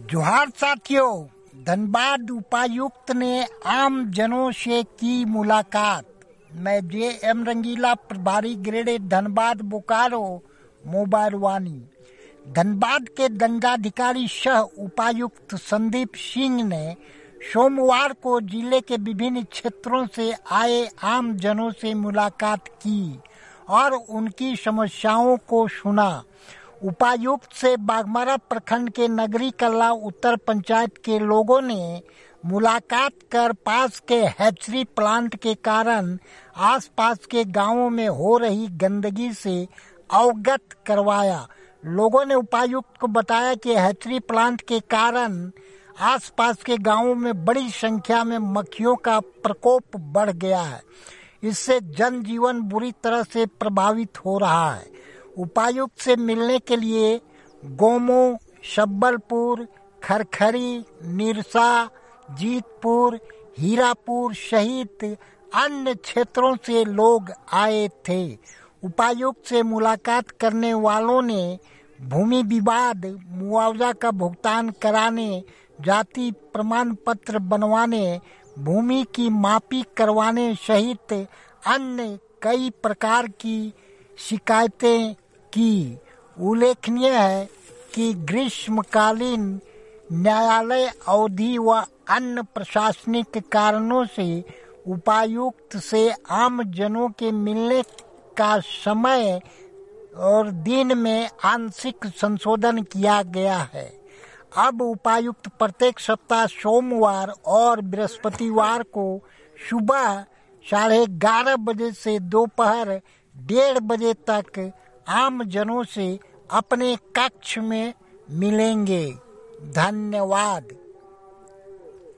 जोहार साथियों, धनबाद उपायुक्त ने आम जनों से की मुलाकात। मैं जे.एम. रंगीला, प्रभारी ग्रेड धनबाद बोकारो मोबाइल वाणी। धनबाद के दंडाधिकारी सह उपायुक्त संदीप सिंह ने सोमवार को जिले के विभिन्न क्षेत्रों से आए आम जनों से मुलाकात की और उनकी समस्याओं को सुना। उपायुक्त से बाघमारा प्रखंड के नगरी कला उत्तर पंचायत के लोगों ने मुलाकात कर पास के हैचरी प्लांट के कारण आसपास के गांवों में हो रही गंदगी से अवगत करवाया। लोगों ने उपायुक्त को बताया कि हैचरी प्लांट के कारण आसपास के गांवों में बड़ी संख्या में मक्खियों का प्रकोप बढ़ गया है। इससे जनजीवन बुरी तरह से प्रभावित हो रहा है। उपायुक्त से मिलने के लिए गोमो, शब्बलपुर, खरखरी, निरसा, जीतपुर, हीरापुर सहित अन्य क्षेत्रों से लोग आए थे। उपायुक्त से मुलाकात करने वालों ने भूमि विवाद, मुआवजा का भुगतान कराने, जाति प्रमाण पत्र बनवाने, भूमि की मापी करवाने सहित अन्य कई प्रकार की शिकायतें की। उल्लेखनीय है कि ग्रीष्मकालीन न्यायालय अवधि व अन्य प्रशासनिक कारणों से उपायुक्त से आम जनों के मिलने का समय और दिन में आंशिक संशोधन किया गया है। अब उपायुक्त प्रत्येक सप्ताह सोमवार और बृहस्पतिवार को सुबह 11:30 बजे से दोपहर 1:30 बजे तक आम जनों से अपने कक्ष में मिलेंगे। धन्यवाद।